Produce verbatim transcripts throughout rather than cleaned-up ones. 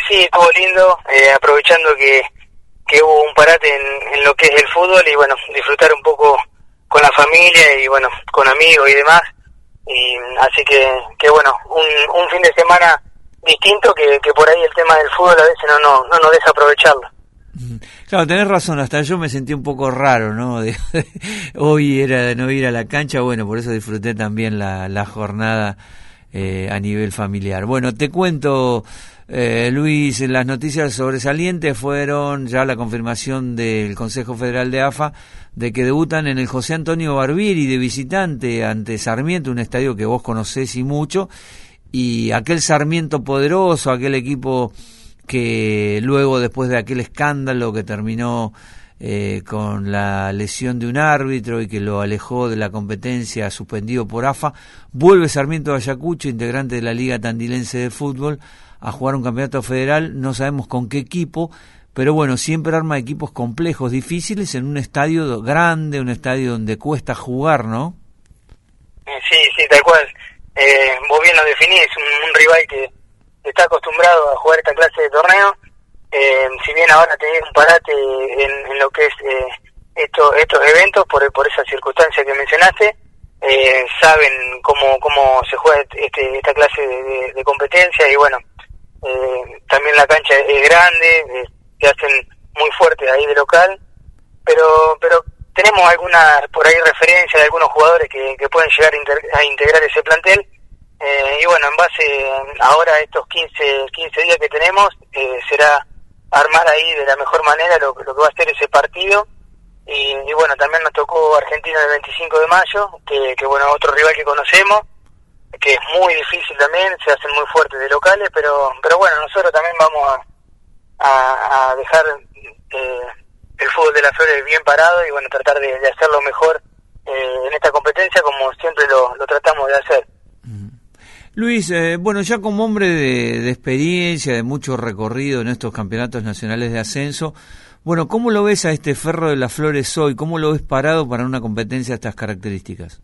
sí, estuvo lindo, eh, aprovechando que, que hubo un parate en, en lo que es el fútbol y bueno, disfrutar un poco con la familia y bueno, con amigos y demás. Y así que, que bueno, un, un fin de semana distinto que, que por ahí el tema del fútbol a veces no, no, no nos deja aprovecharlo. Claro, tenés razón, hasta yo me sentí un poco raro, ¿no? De, hoy era de no ir a la cancha, bueno, por eso disfruté también la, la jornada eh, a nivel familiar. Bueno, te cuento, eh, Luis, las noticias sobresalientes fueron ya la confirmación del Consejo Federal de A F A de que debutan en el José Antonio Barbieri de visitante ante Sarmiento, un estadio que vos conocés y mucho, y aquel Sarmiento poderoso, aquel equipo que luego, después de aquel escándalo que terminó eh, con la lesión de un árbitro y que lo alejó de la competencia, suspendido por A F A, vuelve Sarmiento de Ayacucho, integrante de la Liga Tandilense de Fútbol, a jugar un campeonato federal, no sabemos con qué equipo, pero bueno, siempre arma equipos complejos, difíciles, en un estadio grande, un estadio donde cuesta jugar, ¿no? Sí, sí, tal cual. Eh, vos bien lo definís, un, un rival que está acostumbrado a jugar esta clase de torneo, eh, si bien ahora tenés un parate en, en lo que es eh, esto, estos eventos, por, por esa circunstancia que mencionaste, eh, saben cómo, cómo se juega este, esta clase de, de, de competencia y bueno, eh, también la cancha es grande, eh, se hacen muy fuertes ahí de local, pero pero tenemos algunas por ahí referencias de algunos jugadores que, que pueden llegar a, inter, a integrar ese plantel. Eh, y bueno, en base ahora a estos quince, quince días que tenemos, eh, será armar ahí de la mejor manera lo, lo que va a ser ese partido. Y, y bueno, también nos tocó Argentina el veinticinco de mayo, que, que bueno, otro rival que conocemos, que es muy difícil también, se hacen muy fuertes de locales, pero pero bueno, nosotros también vamos a, a, a dejar eh, el fútbol de las Flores bien parado y bueno, tratar de, de hacerlo mejor eh, en esta competencia como siempre lo, lo tratamos de hacer. Luis, eh, bueno, ya como hombre de, de experiencia, de mucho recorrido en estos campeonatos nacionales de ascenso, bueno, ¿cómo lo ves a este Ferro de las Flores hoy? ¿Cómo lo ves parado para una competencia de estas características?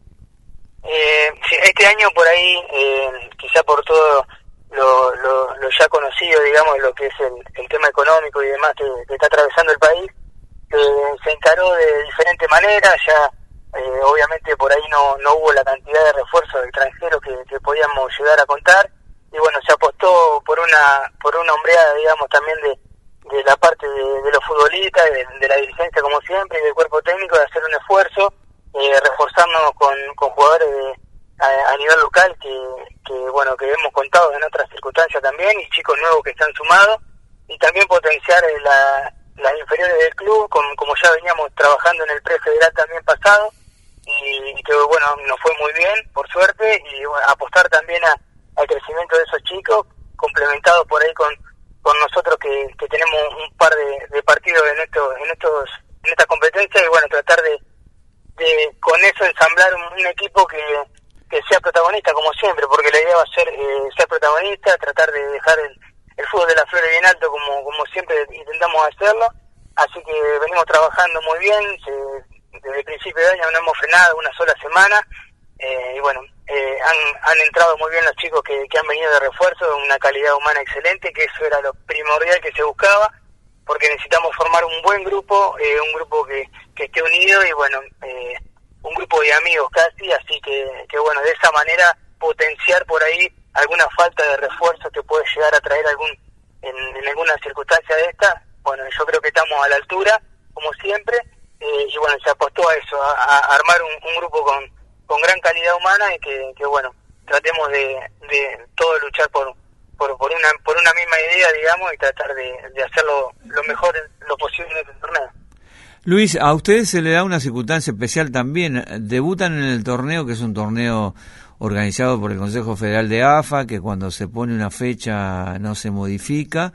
Eh, sí, este año por ahí, eh, quizá por todo lo, lo, lo ya conocido, digamos, lo que es el, el tema económico y demás que, que está atravesando el país, eh, se encaró de diferente manera, ya Eh, obviamente por ahí no no hubo la cantidad de refuerzos extranjeros que, que podíamos llegar a contar y bueno, se apostó por una por una hombreada, digamos, también de, de la parte de, de los futbolistas, de, de la dirigencia como siempre y del cuerpo técnico de hacer un esfuerzo, eh, reforzarnos con, con jugadores de, a, a nivel local que, que bueno que hemos contado en otras circunstancias también y chicos nuevos que están sumados y también potenciar la, las inferiores del club como, como ya veníamos trabajando en el prefederal también pasado. Y que bueno, nos fue muy bien, por suerte, y bueno, apostar también a, al crecimiento de esos chicos, complementado por ahí con, con nosotros que, que tenemos un par de, de partidos en estos, en estos, en esta competencia y bueno, tratar de, de con eso ensamblar un, un equipo que, que sea protagonista como siempre, porque la idea va a ser eh, ser protagonista, tratar de dejar el, el fútbol de las Flores bien alto como, como siempre intentamos hacerlo, así que venimos trabajando muy bien, se, desde el principio de año no hemos frenado una sola semana eh, y bueno, eh, han, han entrado muy bien los chicos que, que han venido de refuerzo, una calidad humana excelente, que eso era lo primordial que se buscaba, porque necesitamos formar un buen grupo, eh, un grupo que, que esté unido y bueno, eh, un grupo de amigos casi, así que, que bueno, de esa manera potenciar por ahí alguna falta de refuerzo que puede llegar a traer algún en, en alguna circunstancia de esta. Bueno, yo creo que estamos a la altura, como siempre. Eh, y bueno, se apostó a eso, a, a armar un, un grupo con, con gran calidad humana y que, que bueno, tratemos de, de todos luchar por, por por una por una misma idea, digamos, y tratar de, de hacerlo lo mejor lo posible en el torneo. Luis, a ustedes se le da una circunstancia especial también, debutan en el torneo, que es un torneo organizado por el Consejo Federal de A F A, que cuando se pone una fecha no se modifica.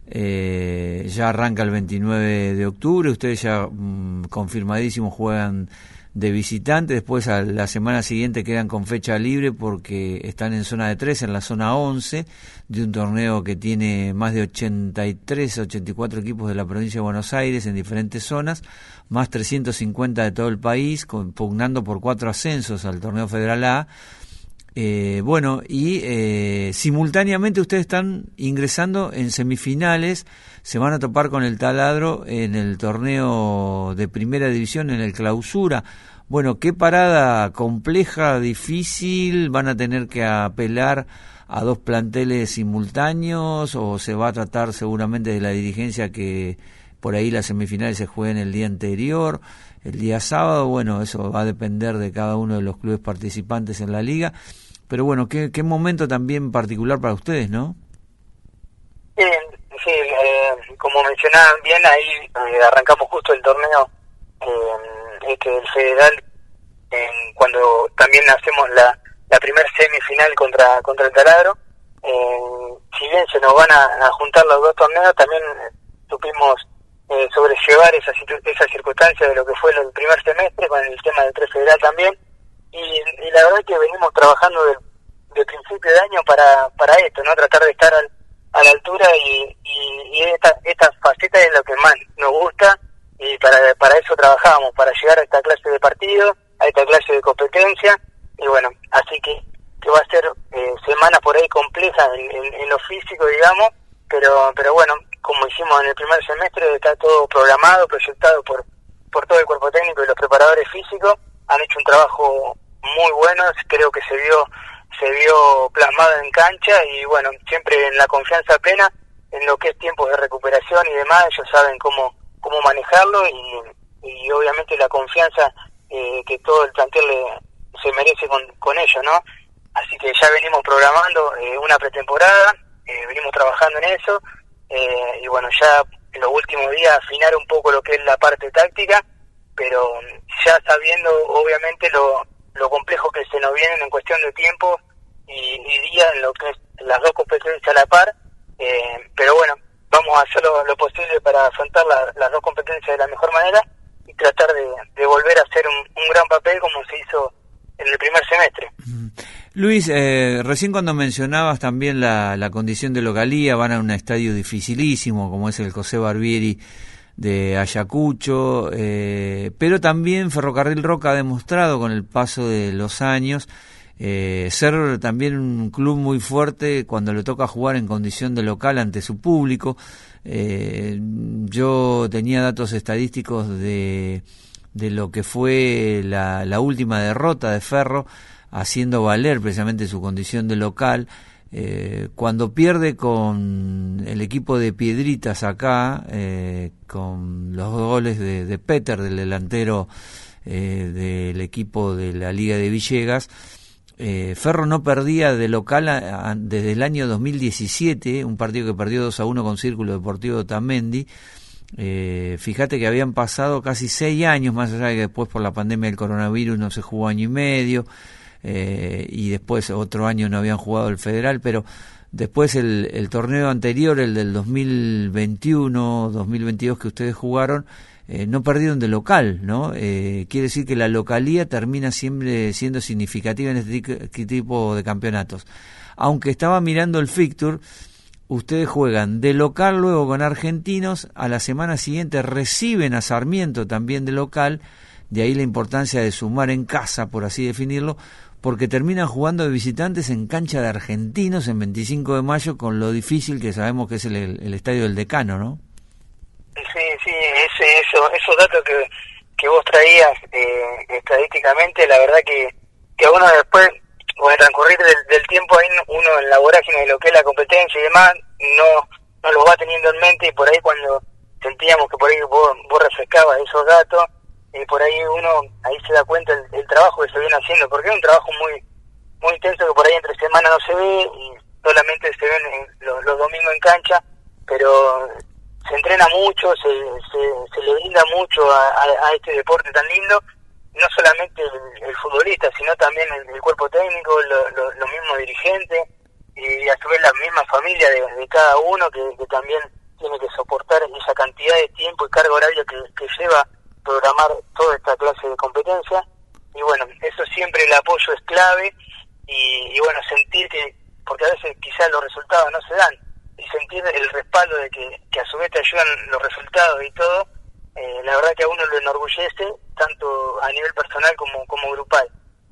Eh, ya arranca el veintinueve de octubre, ustedes ya mmm, confirmadísimos juegan de visitante, después a la semana siguiente quedan con fecha libre porque están en zona de tres, en la zona once, de un torneo que tiene más de ochenta y tres, ochenta y cuatro equipos de la provincia de Buenos Aires en diferentes zonas, más trescientos cincuenta de todo el país, pugnando por cuatro ascensos al torneo Federal A. Eh, bueno, y eh, simultáneamente ustedes están ingresando en semifinales, se van a topar con el Taladro en el torneo de primera división, en el Clausura. Bueno, qué parada compleja, difícil, van a tener que apelar a dos planteles simultáneos, o se va a tratar seguramente de la dirigencia que por ahí las semifinales se jueguen el día anterior, el día sábado. Bueno, eso va a depender de cada uno de los clubes participantes en la liga, pero bueno, qué, qué momento también particular para ustedes, ¿no? Sí, sí eh, como mencionaban bien, ahí eh, arrancamos justo el torneo, eh, este, el federal, eh, cuando también hacemos la, la primer semifinal contra contra el Taladro. Eh, si bien se nos van a, a juntar los dos torneos, también supimos eh, sobrellevar esa, esa circunstancia de lo que fue el primer semestre con el tema del prefederal también, y, y la verdad es que venimos trabajando de, de principio de año para para esto, no tratar de estar al, a la altura, y, y, y esta, esta faceta es lo que más nos gusta, y para, para eso trabajamos, para llegar a esta clase de partido, a esta clase de competencia, y bueno, así que, que va a ser eh, semanas por ahí complejas en, en, en lo físico, digamos, pero pero bueno, como hicimos en el primer semestre, está todo programado, proyectado por por todo el cuerpo técnico y los preparadores físicos. Han hecho un trabajo muy bueno, creo que se vio se vio plasmado en cancha, y bueno, siempre en la confianza plena en lo que es tiempos de recuperación y demás. Ellos saben cómo cómo manejarlo, y, y obviamente la confianza eh, que todo el plantel le, se merece con, con ellos, ¿no? Así que ya venimos programando eh, una pretemporada, eh, venimos trabajando en eso, eh, y bueno, ya en los últimos días afinar un poco lo que es la parte táctica, pero ya sabiendo obviamente lo, lo complejo que se nos vienen en cuestión de tiempo y, y días en lo que es las dos competencias a la par, eh, pero bueno, vamos a hacer lo, lo posible para afrontar la, las dos competencias de la mejor manera y tratar de, de volver a hacer un, un gran papel como se hizo en el primer semestre. Luis, eh, recién cuando mencionabas también la, la condición de localía, van a un estadio dificilísimo como es el José Barbieri de Ayacucho, eh, pero también Ferrocarril Roca ha demostrado con el paso de los años eh, ser también un club muy fuerte cuando le toca jugar en condición de local ante su público. Eh, yo tenía datos estadísticos de, de lo que fue la, la última derrota de Ferro, haciendo valer precisamente su condición de local, eh, cuando pierde con el equipo de Piedritas acá, eh, con los goles de, de Peter, del delantero eh, del equipo de la Liga de Villegas. eh, Ferro no perdía de local a, a, desde el año dos mil diecisiete, un partido que perdió dos a uno con Círculo Deportivo Tamendi. Eh, fíjate que habían pasado casi seis años, más allá de que después por la pandemia del coronavirus no se jugó año y medio, Eh, y después otro año no habían jugado el federal, pero después el, el torneo anterior, el del dos mil veintiuno dos mil veintidós que ustedes jugaron, eh, no perdieron de local, ¿no? Eh, quiere decir que la localía termina siempre siendo significativa en este tipo de campeonatos. Aunque estaba mirando el fixture, ustedes juegan de local luego con Argentinos, a la semana siguiente reciben a Sarmiento también de local, de ahí la importancia de sumar en casa, por así definirlo, porque terminan jugando de visitantes en cancha de Argentinos en veinticinco de mayo, con lo difícil que sabemos que es el, el estadio del Decano, ¿no? Sí, sí, ese, eso, esos datos que, que vos traías eh, estadísticamente, la verdad que, que uno después, con el transcurrir del, del tiempo, ahí uno en la vorágine de lo que es la competencia y demás, no, no los va teniendo en mente, y por ahí cuando sentíamos que por ahí vos, vos refrescabas esos datos, y por ahí uno ahí se da cuenta el, el trabajo que se viene haciendo, porque es un trabajo muy muy intenso que por ahí entre semana no se ve y solamente se ven en, los, los domingos en cancha, pero se entrena mucho, se, se, se le brinda mucho a, a, a este deporte tan lindo, no solamente el, el futbolista, sino también el, el cuerpo técnico, lo, lo, los mismos dirigentes, y a su vez la misma familia de, de cada uno, que, que también tiene que soportar esa cantidad de tiempo y carga horaria que, que lleva programar toda esta clase de competencia. Y bueno, eso siempre, el apoyo es clave, y, y bueno, sentir que, porque a veces quizás los resultados no se dan, y sentir el respaldo de que, que a su vez te ayudan los resultados y todo, eh, la verdad que a uno lo enorgullece, tanto a nivel personal como, como grupal.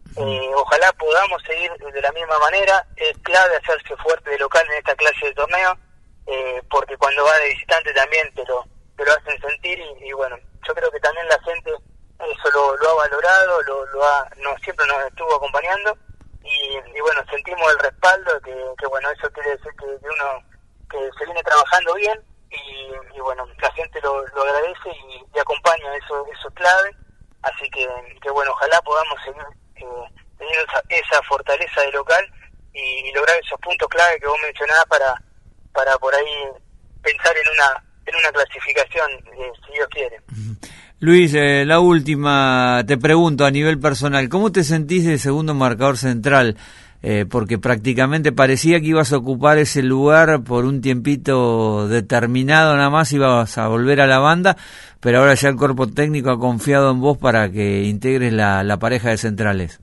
Eh, ojalá podamos seguir de la misma manera. Es clave hacerse fuerte de local en esta clase de torneo, eh, porque cuando va de visitante también te lo, te lo hacen sentir y, y bueno, yo creo que también la gente eso lo, lo ha valorado, lo, lo ha, no, siempre nos estuvo acompañando y, y bueno, sentimos el respaldo que, que bueno, eso quiere decir que, que uno que se viene trabajando bien y, y bueno, la gente lo, lo agradece y, y acompaña, eso, eso es clave, así que, que bueno, ojalá podamos seguir eh, teniendo esa, esa fortaleza de local y, y lograr esos puntos clave que vos mencionabas para, para por ahí pensar en una, en una clasificación, eh, si Dios quiere. Luis, eh, la última, te pregunto a nivel personal, ¿cómo te sentís de segundo marcador central? Eh, porque prácticamente parecía que ibas a ocupar ese lugar por un tiempito determinado nada más, ibas a volver a la banda, pero ahora ya el cuerpo técnico ha confiado en vos para que integres la, la pareja de centrales.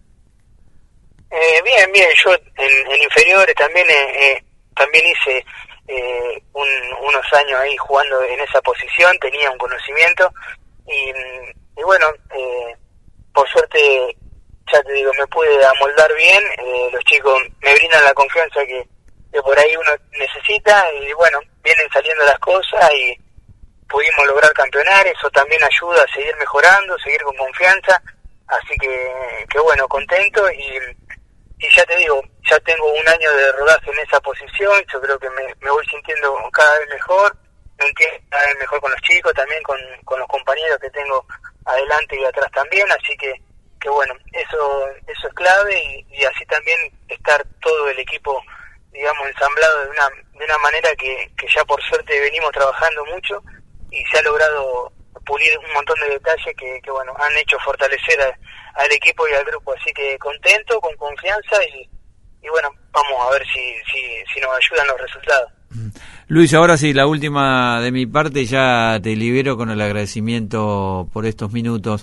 Eh, bien, bien, yo en, en inferiores también eh, eh, también hice eh, un, unos años ahí jugando en esa posición, tenía un conocimiento. Y, y bueno, eh, por suerte, ya te digo, me pude amoldar bien, eh, los chicos me brindan la confianza que, que por ahí uno necesita y bueno, vienen saliendo las cosas y pudimos lograr campeonar, eso también ayuda a seguir mejorando, seguir con confianza, así que, que bueno, contento y, y ya te digo, ya tengo un año de rodaje en esa posición, yo creo que me, me voy sintiendo cada vez mejor, me entiendo cada vez mejor con los chicos, también con, con los compañeros que tengo adelante y atrás también, así que, que bueno, eso eso es clave y, y así también estar todo el equipo, digamos, ensamblado de una de una manera que, que ya por suerte venimos trabajando mucho y se ha logrado pulir un montón de detalles que, que bueno, han hecho fortalecer a, al equipo y al grupo, así que contento, con confianza y, y bueno, vamos a ver si, si, si nos ayudan los resultados. Luis, ahora sí, la última de mi parte, ya te libero con el agradecimiento por estos minutos.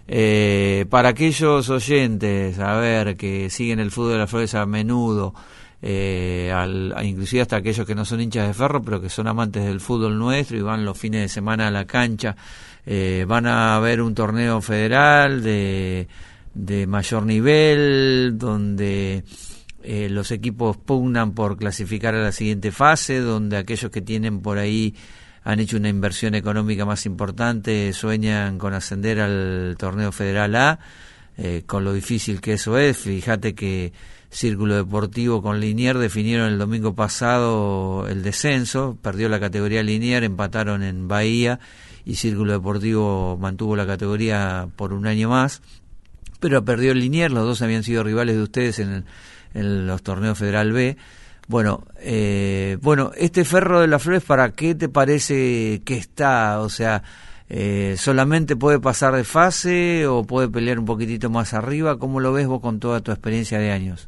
Eh, para aquellos oyentes, a ver, que siguen el fútbol de las Flores a menudo, eh, al, inclusive hasta aquellos que no son hinchas de Ferro, pero que son amantes del fútbol nuestro y van los fines de semana a la cancha, eh, van a ver un torneo federal de, de mayor nivel, donde Eh, los equipos pugnan por clasificar a la siguiente fase, donde aquellos que tienen por ahí han hecho una inversión económica más importante sueñan con ascender al torneo federal A, eh, con lo difícil que eso es. Fíjate que Círculo Deportivo con Liniers definieron el domingo pasado el descenso, perdió la categoría Liniers, empataron en Bahía y Círculo Deportivo mantuvo la categoría por un año más, pero perdió Liniers, los dos habían sido rivales de ustedes en el en los torneos Federal B. Bueno, eh, bueno, este Ferro de las Flores, ¿para qué te parece que está? O sea, eh, ¿solamente puede pasar de fase o puede pelear un poquitito más arriba? ¿Cómo lo ves vos con toda tu experiencia de años?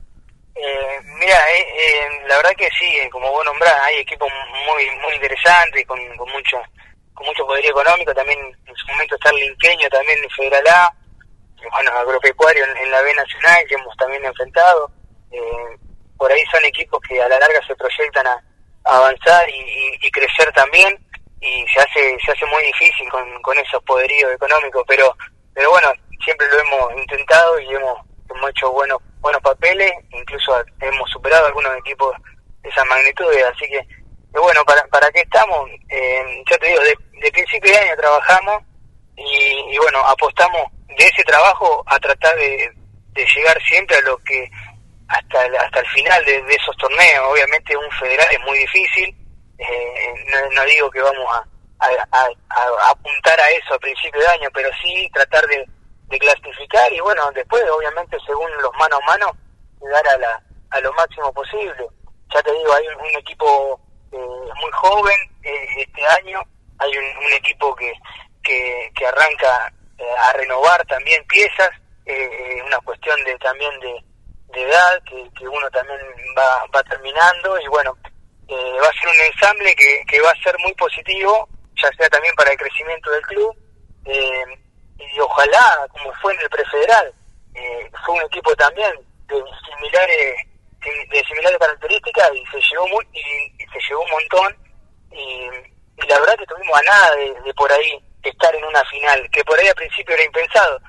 Eh, mira, eh, eh, la verdad que sí, como vos nombrás, hay equipos muy muy interesantes, con, con mucho con mucho poder económico, también en su momento está el Linqueño, también en Federal A, bueno, Agropecuario en, en la B Nacional, que hemos también enfrentado. Eh, por ahí son equipos que a la larga se proyectan a, a avanzar y, y, y crecer también, y se hace se hace muy difícil con, con esos poderíos económicos, pero pero bueno, siempre lo hemos intentado y hemos, hemos hecho buenos buenos papeles, incluso hemos superado algunos equipos de esa magnitud, así que, que bueno, ¿para para qué estamos? Eh, ya te digo, de, de principio de año trabajamos y, y bueno, apostamos de ese trabajo a tratar de, de llegar siempre a lo que hasta el, hasta el final de, de esos torneos. Obviamente un federal es muy difícil, eh, no, no digo que vamos a, a, a, a apuntar a eso a principio de año, pero sí tratar de, de clasificar y bueno, después obviamente según los mano a mano llegar a la a lo máximo posible. Ya te digo, hay un, un equipo eh, muy joven eh, este año, hay un, un equipo que, que, que arranca a renovar también piezas, eh, una cuestión de también de, de edad que, que uno también va, va terminando y bueno, eh, va a ser un ensamble que, que va a ser muy positivo, ya sea también para el crecimiento del club, eh, y ojalá, como fue en el prefederal, eh, fue un equipo también de similares de similares características y se llevó muy, y, y se llevó un montón y, y la verdad que estuvimos a nada de, de por ahí estar en una final, que por ahí al principio era impensado,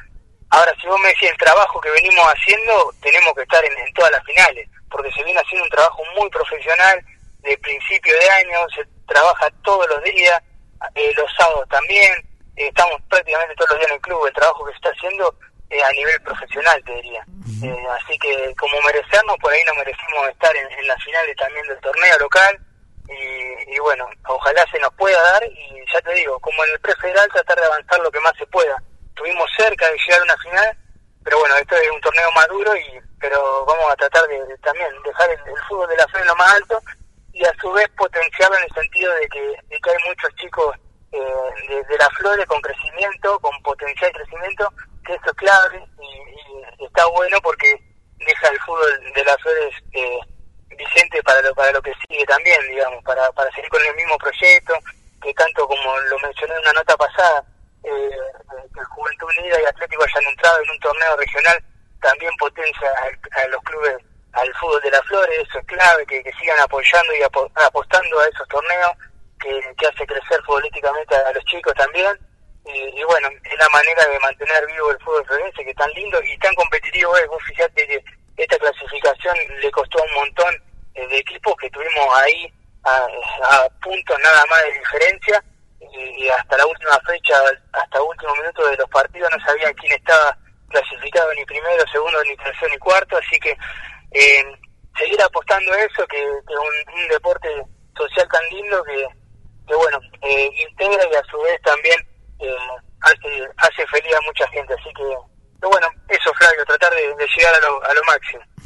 Ahora, si vos me decís el trabajo que venimos haciendo, tenemos que estar en, en todas las finales, porque se viene haciendo un trabajo muy profesional, de principio de año, se trabaja todos los días, eh, los sábados también, eh, estamos prácticamente todos los días en el club, el trabajo que se está haciendo eh, a nivel profesional, te diría. Uh-huh. Eh, así que como merecernos, por ahí nos merecemos estar en, en las finales también del torneo local, y, y bueno, ojalá se nos pueda dar, y ya te digo, como en el prefederal, tratar de avanzar lo que más se pueda. Estuvimos cerca de llegar a una final, pero bueno, esto es un torneo más duro, y pero vamos a tratar de, de también dejar el, el fútbol de la fe en lo más alto, y a su vez potenciarlo en el sentido de que, de que hay muchos chicos eh, de, de las Flores con crecimiento, con potencial de crecimiento, que eso es clave, y, y está bueno porque deja el fútbol de las Flores eh, vigente para lo, para lo que sigue también, digamos, para, para seguir con el mismo proyecto, que tanto como lo mencioné en una nota pasada, eh, que Juventud Unida y Atlético hayan entrado en un torneo regional, también potencia a, a los clubes, al fútbol de las Flores. Eso es clave, que, que sigan apoyando y apo, apostando a esos torneos, que, que hace crecer futbolísticamente a, a los chicos también, y, y bueno, es la manera de mantener vivo el fútbol florense, que es tan lindo y tan competitivo es. Vos fijate que esta clasificación le costó un montón eh, de equipos que tuvimos ahí a, a puntos nada más de diferencia, y, y hasta la última fecha, hasta el último minuto de los partidos no sabían quién estaba clasificado, ni primero, segundo, ni tercero, ni cuarto. Así que eh, seguir apostando a eso, que es un, un deporte social tan lindo que, que bueno, eh, integra y a su vez también eh, hace, hace feliz a mucha gente. Así que, que bueno, eso, Flavio, tratar de, de llegar a lo, a lo máximo.